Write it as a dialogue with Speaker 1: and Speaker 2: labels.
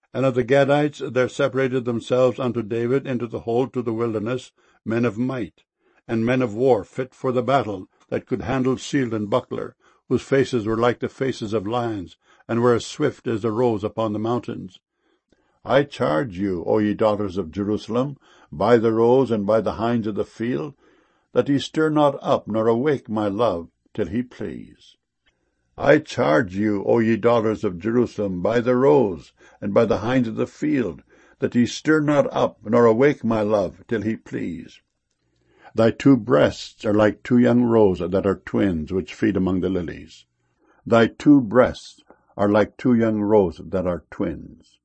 Speaker 1: And of the Gadites there separated themselves unto David into the hold to the wilderness men of might, and men of war fit for the battle, that could handle shield and buckler, whose faces were like the faces of lions, and were as swift as the roes upon the mountains. I charge you, O ye daughters of Jerusalem, by the roes and by the hinds of the field, that ye stir not up nor awake my love, till he please. I charge you, O ye daughters of Jerusalem, by the roes and by the hinds of the field, that ye stir not up nor awake my love, till he please. Thy two breasts are like two young roes that are twins, which feed among the lilies. Thy two breasts are like two young roes that are twins.